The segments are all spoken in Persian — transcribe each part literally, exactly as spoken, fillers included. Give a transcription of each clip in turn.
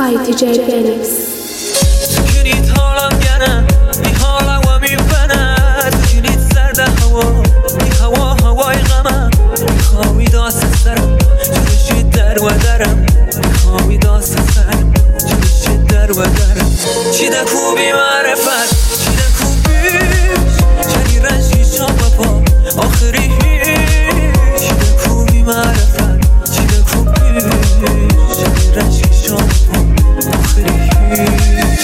by دی جی Benix. سکنیت حالم گنه می حالم و می بنه سکنیت سرد هوا می هوا هوای غمم می خواهی داست سرم جلوشی در و درم می خواهی داست سرم جلوشی در و درم چی ده خوبی معرفت چی ده خوبیش چنی رنجی شام و پا آخری هیچ چی ده خوبی معرفت چی ده خوبیش چنی رنجی شام و پا آخری هیچ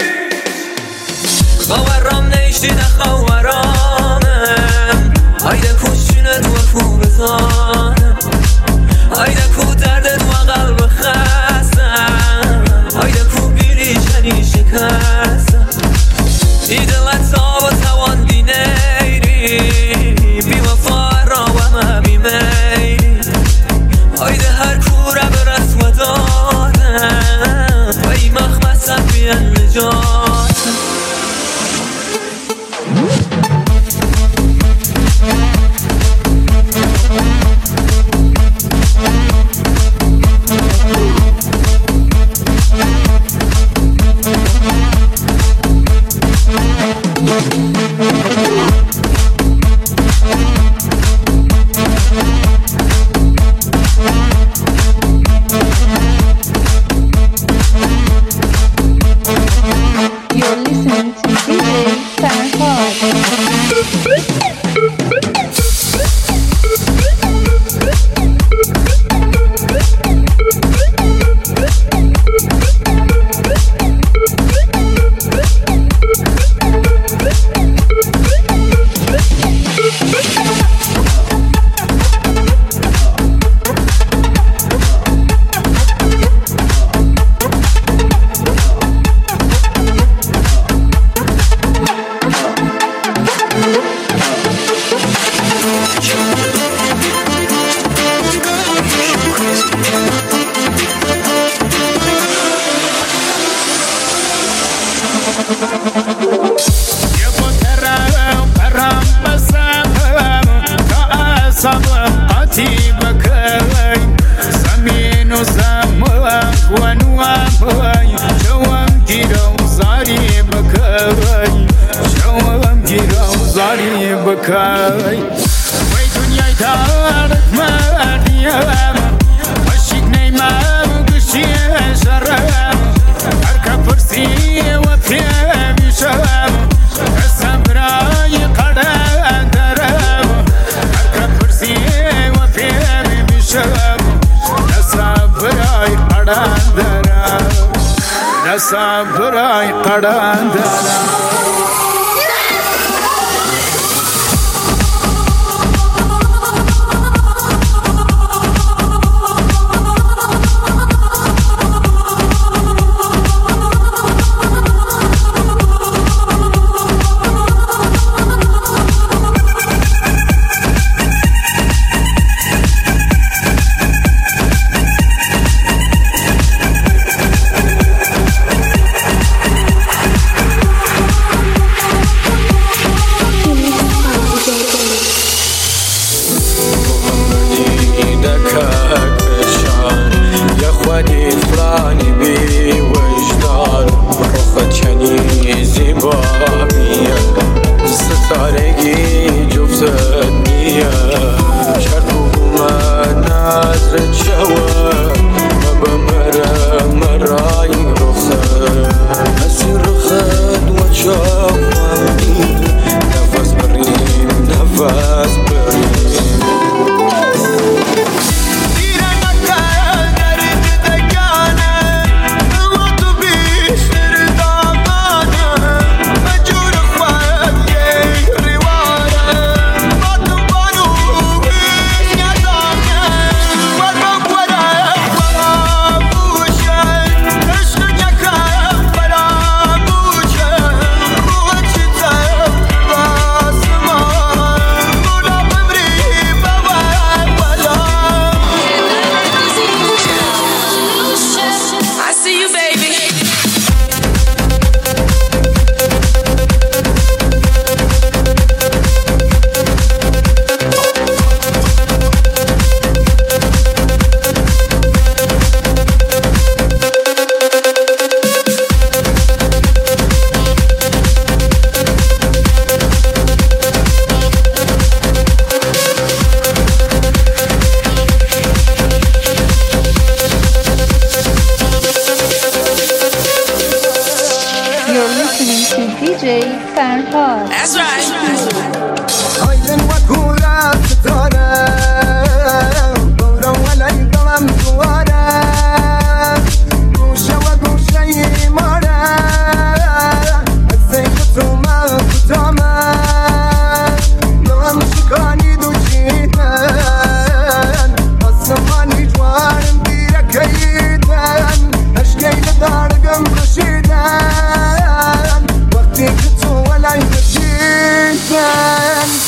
خواهرام نیشتی نخواهرانم هایده کشونه دو افو بزانم هایده کو درد دو قلب خستم هایده کو بیری چنی شکستم ای دلت تاب و توان بی نیری بی وفا را و ما بی میری هایده هر کوره برس و دادم و ای مخمسم بی نجاتم Sabrai qadandara دی جی فرهاد. That's right. Aydın vakura ستاره دورم ولی دلم دواره گوشه و گوشه ایماره از زیخ تو من کتامه دلم شکانی دو چیدن آسمانی جوارم دیره کهیدن اشکیل دارگم کشیدن وقتی که تو ولی کشیدن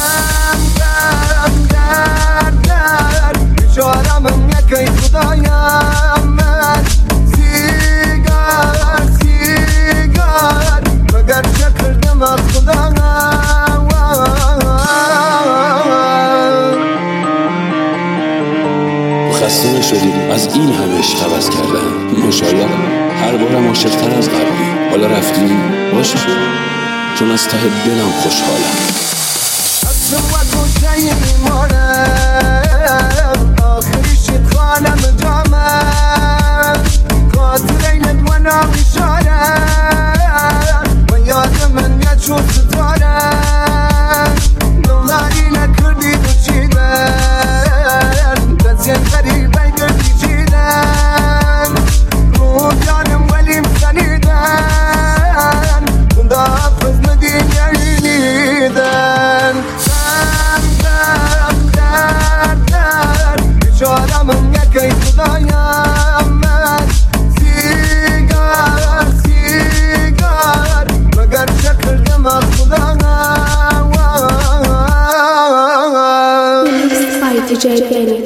بیچارم یکی خدایم من سیگار سیگار مگر چه کردم از خدایم. خسته نشدی از این همه عشق عوض کردم. ماشاءالله هر بارم عاشق‌تر از قبلی. حالا رفتی باشه چون از ته دلم خوشحالم. از و گوشه ایمانم آخری شد خانم جامم خاطر اینت و نامیشارم و یاد من یاد شد ستارم دلاری نکردی دو چیدن دستین غریبه گردی چیدن رو جانم ولیم سنیدن خدا حافظ ندین یعنیدن بیچارم یکی خدایم من سیگار سیگار مگر چه کردم از خدایم. Mixed by دی جی Phoenix.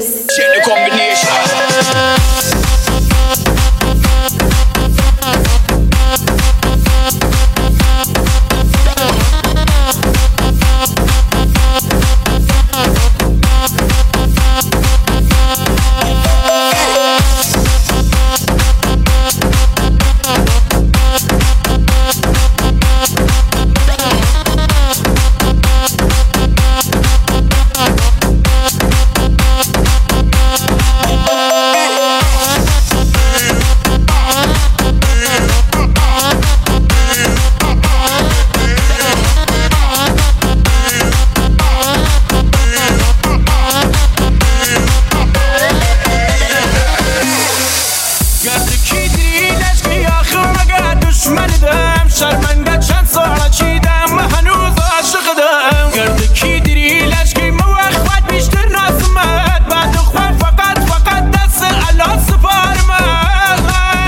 شرمنده چند ساله چیدم هنوز عاشقدم گرد کی دیری لشکی موخوت بیشتر ناسمت بعد خواه فقط فقط دست علا سپارمت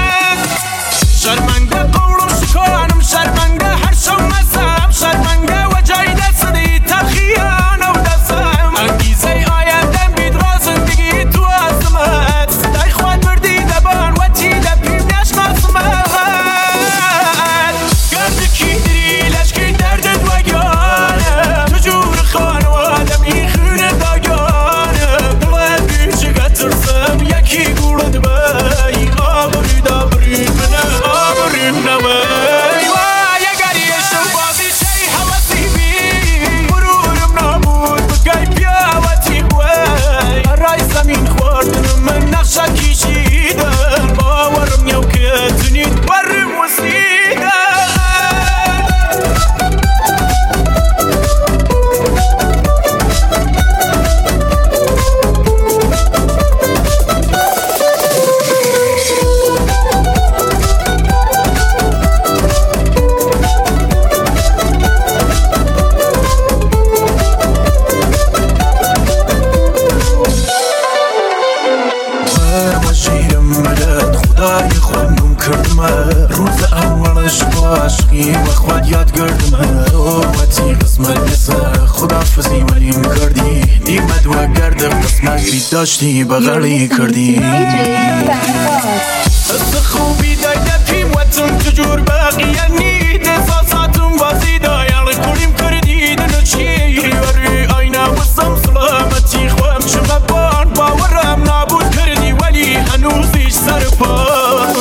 شرمنده قولم شکانم شرمنده هر شو مزم شرمنده و جای دست دی تخیانه و دستم انگیزه آیندم بید را زندگی تو عظمت دای خواد بردی دبان و تی دپیم نشناسمت روز اولش با عشقی و خود یاد گردم رومتی قسمت نسا خدافزی ولیم کردی دیمد و گردم قسمتی داشتی بغلی کردی از خوبی دای دپیم وطن تجور باقی یعنی دساساتم بازی دایال کلیم کردی دنو چیری وری آینه وسم سلامتی خوام شما بان باورم نابود کردی ولی هنوزیش سر پام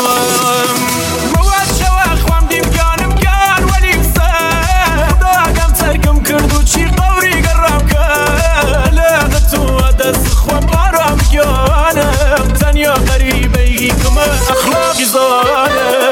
تنیا غریبه ای کم اخلاقی زانه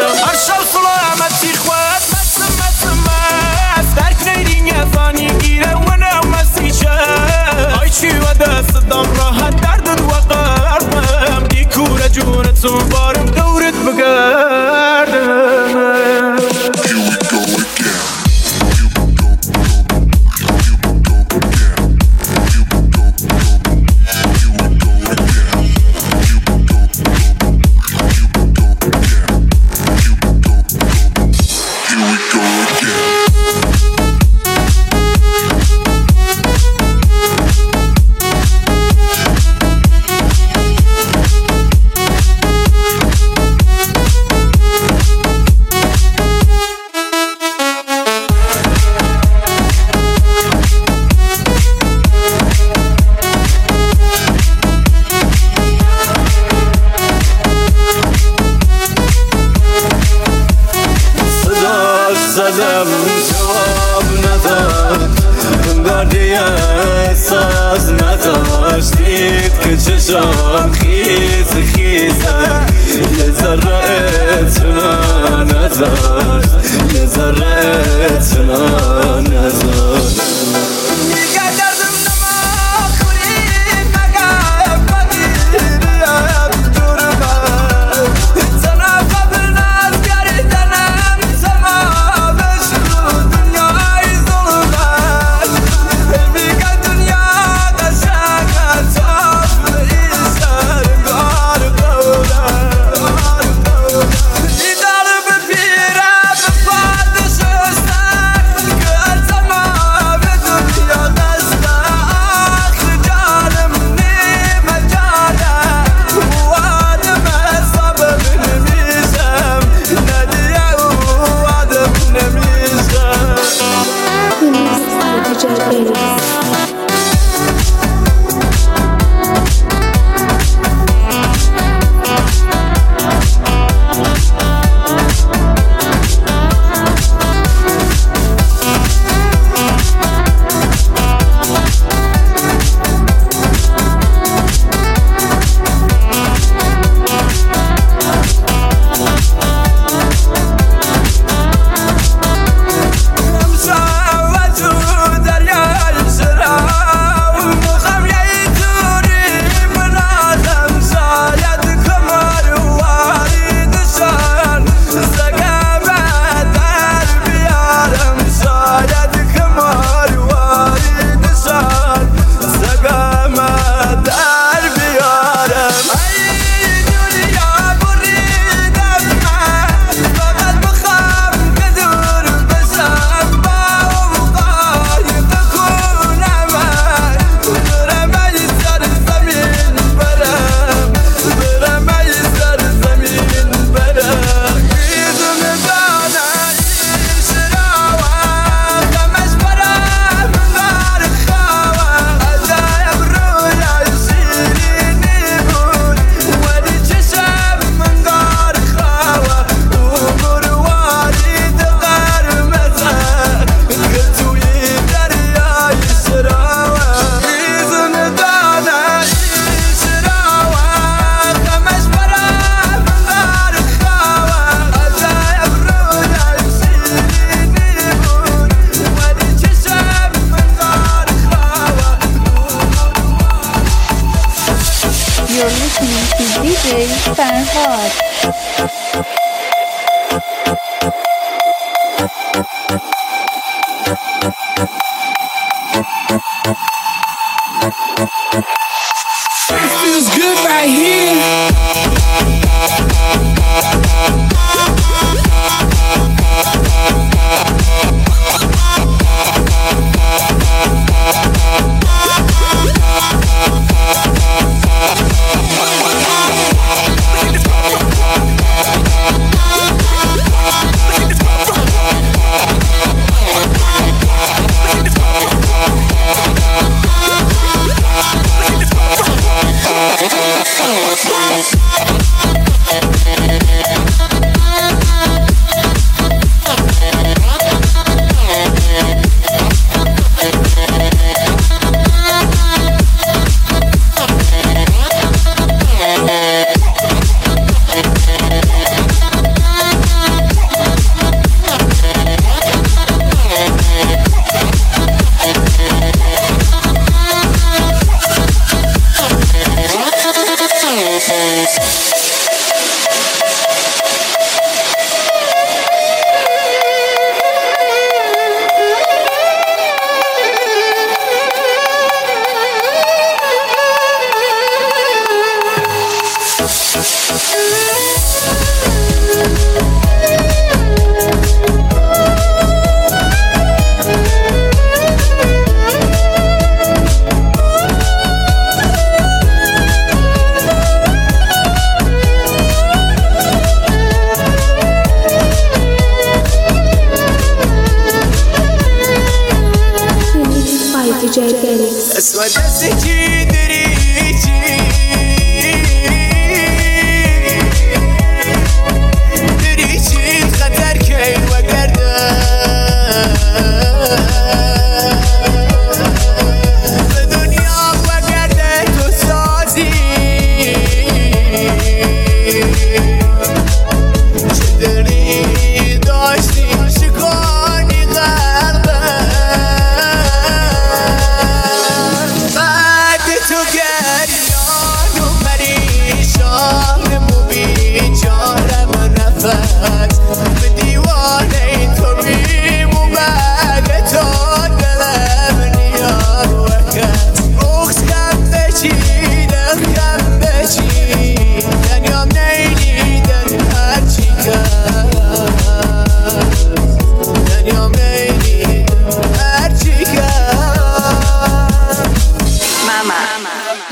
دلم جواب نداد، دردی احساس نداشت، دید که چشام خیز خیزه، یه ذره اطمینان نداشت، یه ذره اطمینان نداشت. You're listening to D J Farhad. It feels good right here. اسود دستکی دریچی دریچی خطر کن و گردن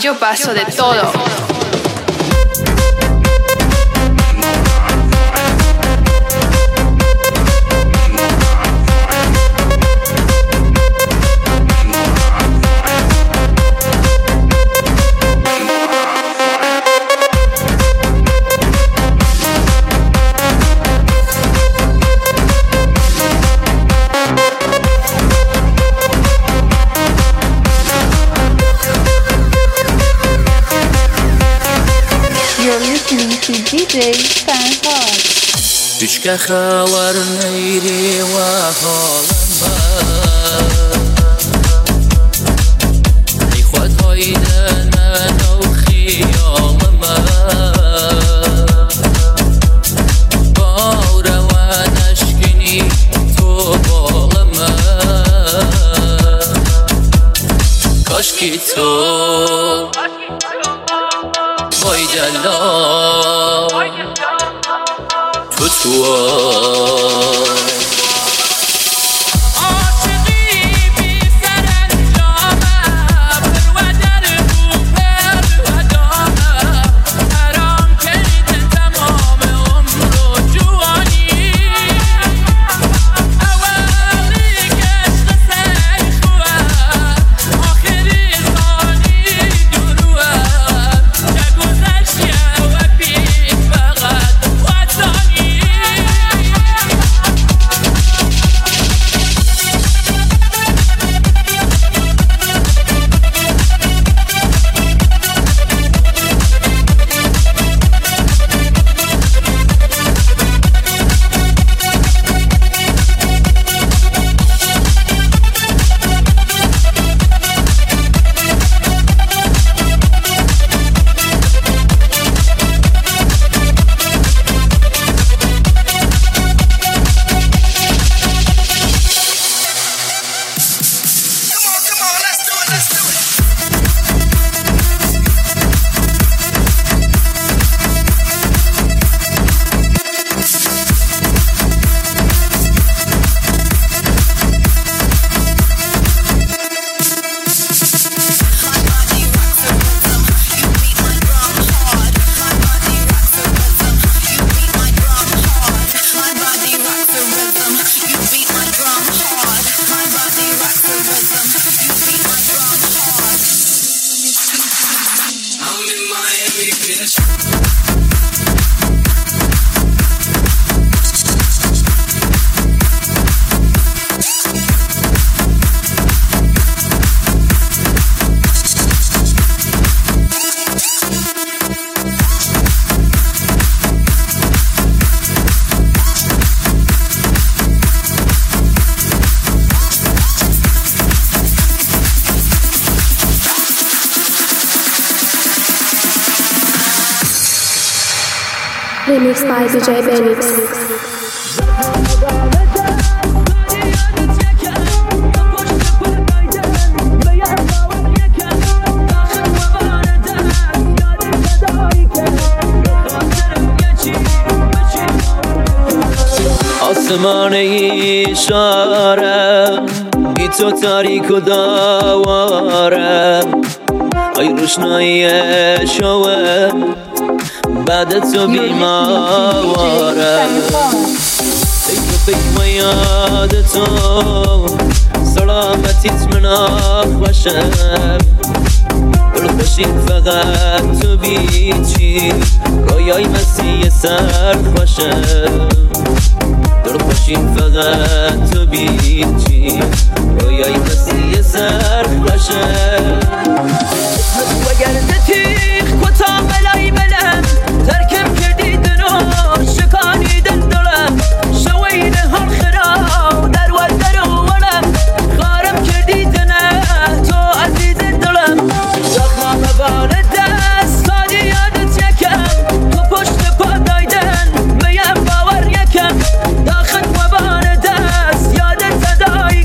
yo paso de todo. دی جی فرهاد پیش که خبر نیری و حالم ای خود هایده نه و خیالم باره و نشکنی تو بالم کاشکی تو وای جلال تو تو Remix by دی جی Benix. آسمان اشاره بی تو تاریک و داواره ای روشنایی شوه بعد تو بیماره ای تو فکر و یاد تو سلامتیت من آخوشه دل خوشید فقط تو بیچی رویای مسیح سر خوشه دل خوشید فقط تو بیچی رویای مسیح سر خوشه و گرده تیخ کتا ملای بلم ترکم کردی دنو شکانی دل دلم شوین هر خرا در و در و ولم خارم کردی دنه تو عزیز دلم زخم بار دست سادی یادت یکم تو پشت پا دایدن بیم باور یکم داخل و بار دست یادت صدای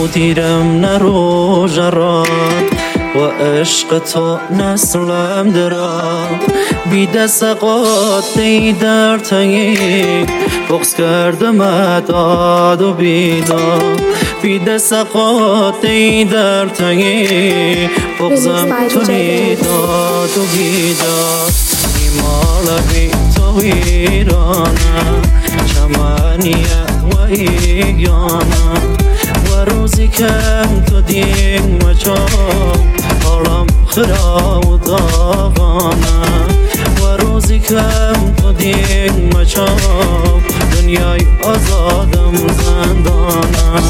دیرم نرو جرات و عشق تو نسلم درام بی دست قاطی در تنگی بغض کردم داد و بیداد بی دست قاطی در تنگی بغضم تونی داد و بیداد ایمال بی تو ویرانه چمانیه و ایگانه و روزی کم تو دین مچام حالم خراب و داغانه و روزی کم تو دین مچام دنیای آزادم زندانه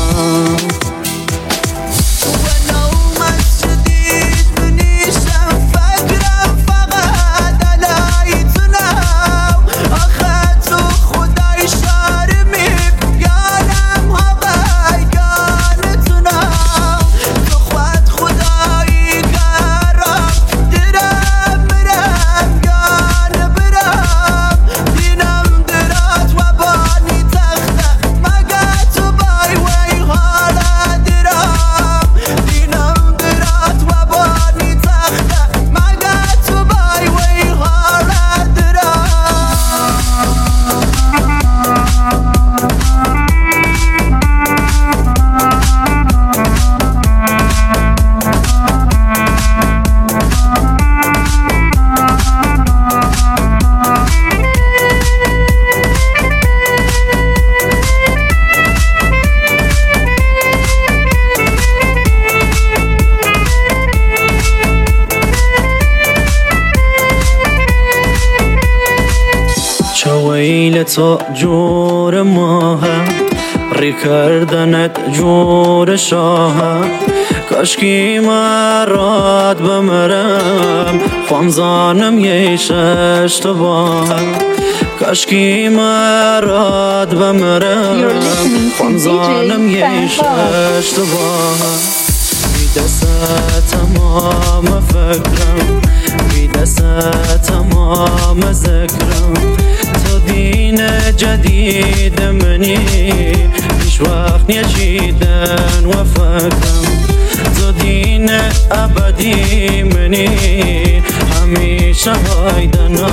ویل تو جور ماها ری کردنت جور شاها کاشکی مراد بمرم خونزانم یش اشتباه کاشکی مراد بمرم خونزانم یش اشتباه بی دست تمام فکرم بی دست تمام ذکرم دین جدید منی هیچ وقت نچیدن و فکرم تو دین ابدی منی همیشه هایدن و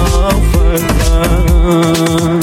فکرم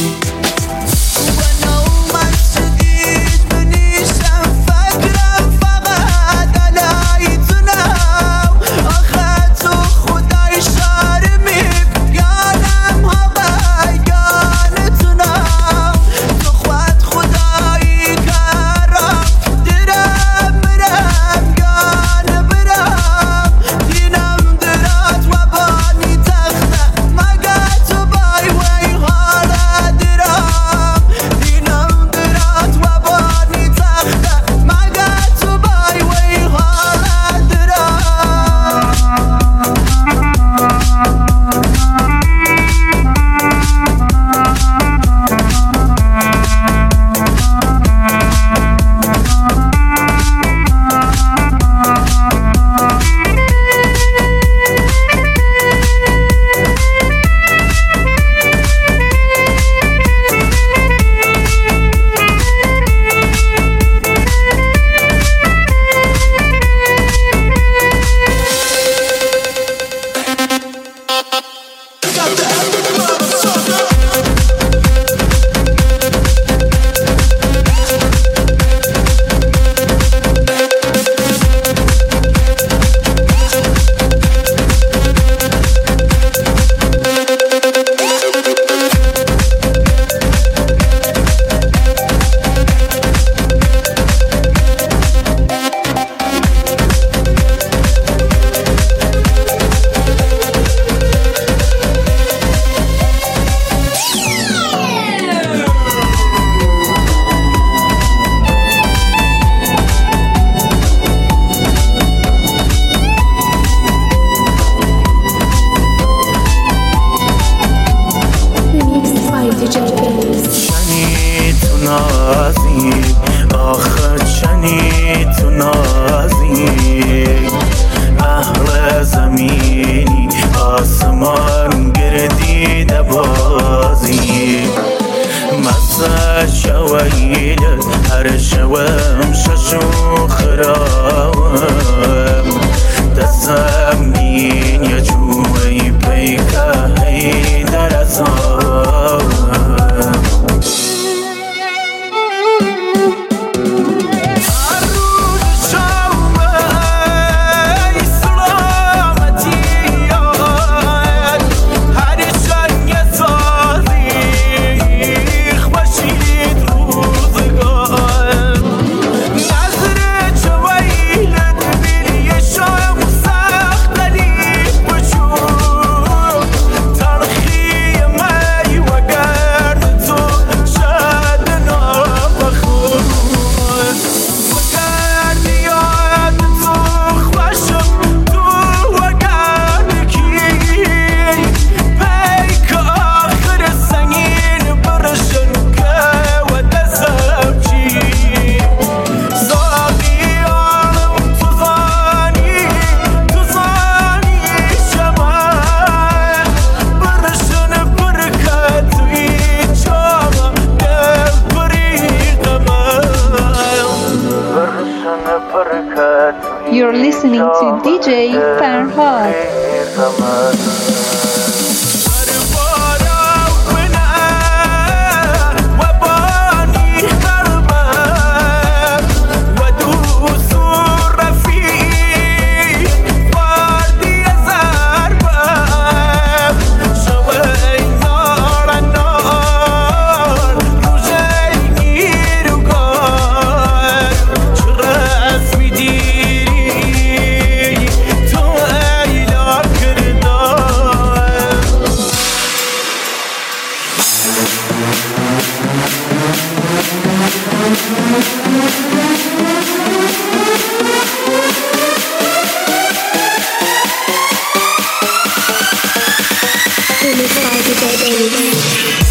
شويلة هر شوام ششو خرا دی جی فرهاد. Remixed by دی جی Benix.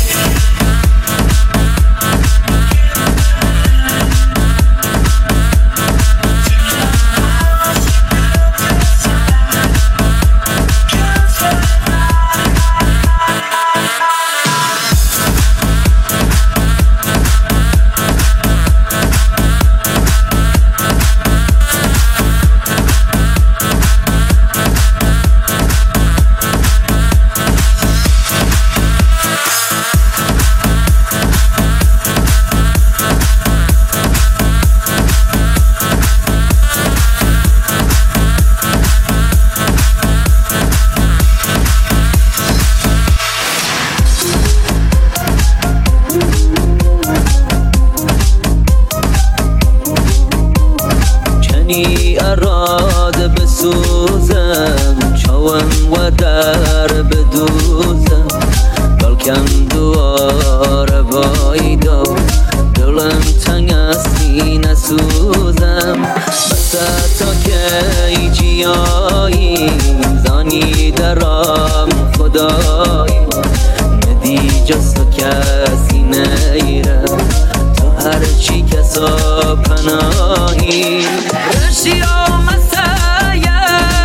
اراده بسوزم چاوم و در بدوزم بلکم دواره وایدا دلم تنگ استی نسوزم بس تا که ای جیایی زانی درام خدایی ندی جسو کسی نیره تو هرچی کسا پناهی رشیا مسایه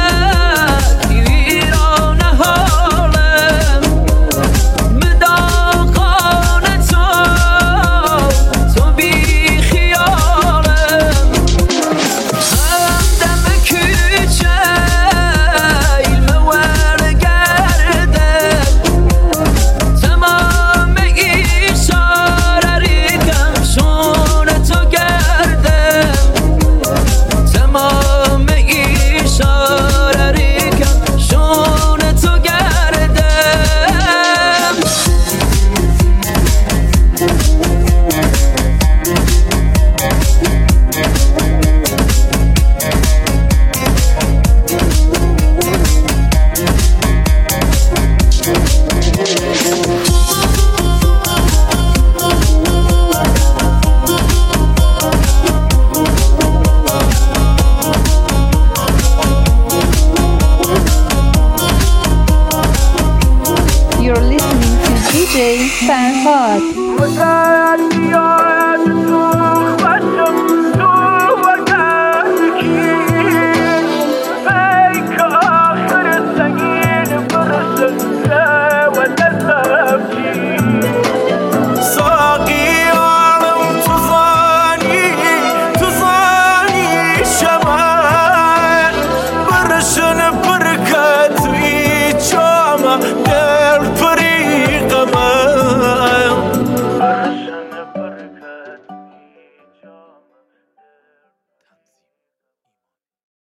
ویران حالم مداقان تو تو بی خیالم همدم کوچه علم ورگرده تمام ایشاره ریدم شون تو گردم تمام ایشاره ریدم شون تو گردم You're listening to دی جی فرهاد.